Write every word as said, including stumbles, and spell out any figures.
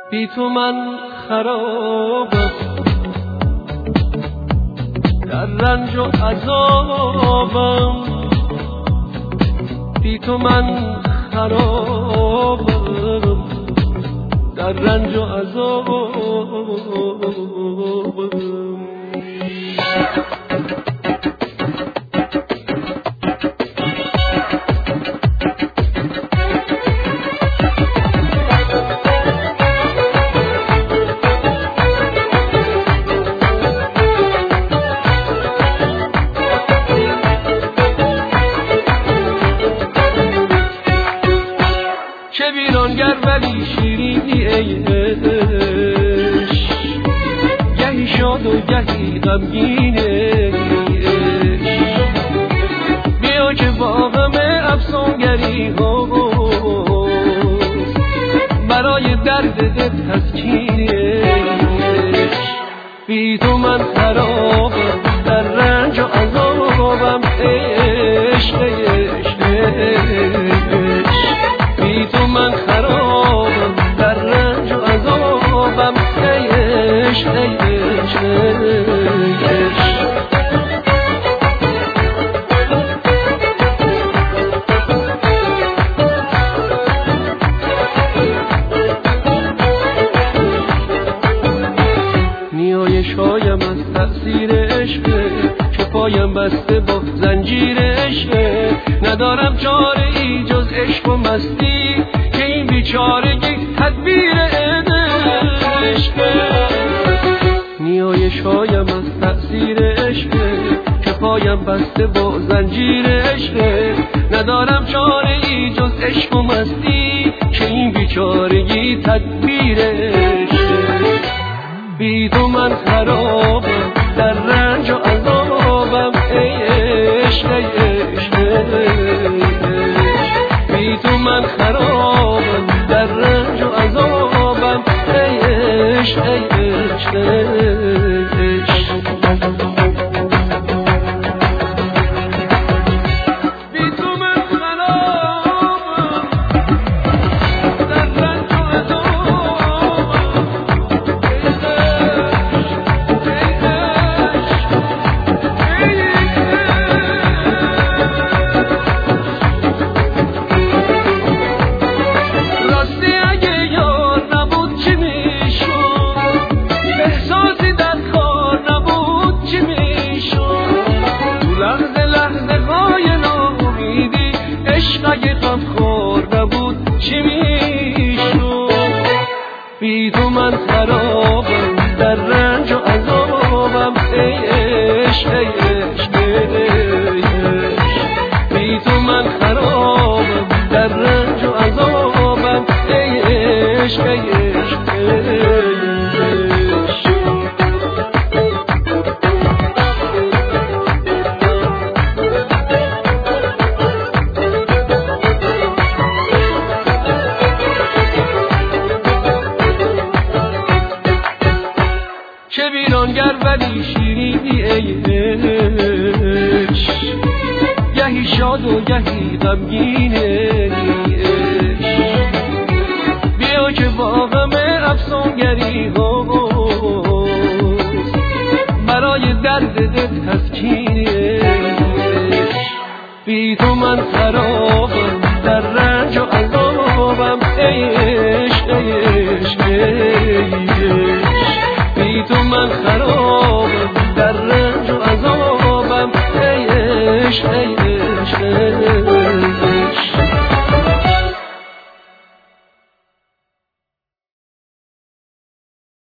بی تو من خرابم، در رنج و عذابم. بی تو من خرابم، در رنج و عذابم. چه ویرانگر ولی شیرینی ای عشق، گهی شاد و گهی غمگین ای عشق. بیا که با غم افسانگری ها برای درد دل تسکین ای عشق. بی تو من خرابم، در رنج و عذابم ای عشق ای عشق ای عشق. بی تو من خرابم، در رنج و عذابم ای عشق ای عشق ای عشق. نیایش‌هایم از تأثیر عشقه، که پایم بسته با زنجیر عشقه. ندارم چاره ای جز عشق و مستی، که این بیچارگی تدبیر عشقه. نیایش‌هایم از تأثیر عشقه، که پایم بسته با زنجیر عشقه. ندارم چاره ای جز عشق و مستی، که این بیچارگی تدبیر عشقه. بی تو من خرابم، در رنج و عذابم ای عشق ای عشق ای عشق. بی تو من خرابم، در رنج و عذابم ای عشق ای عشق ای عشق. اگه غم خور نبود چی میشد؟ بی تو من خرابم، در رنج و عذابم ای عشق ای عشق ای عشق. بی تو من خرابم، در رنج و عذابم ای عشق ای عشق ای عشق. چه ویرانگر ولی شیرینی ای عشق، گهی شاد و گهی غمگین ای عشق. بیا که با غم افسانگری ها برای درد دل تسکین ای عشق. بی تو من خرابم، در رنج و عذابم ای عشق ای عشق ای عشق. بی تو من خرابم، در رنج و عذابم ای عشق ای عشق ای عشق.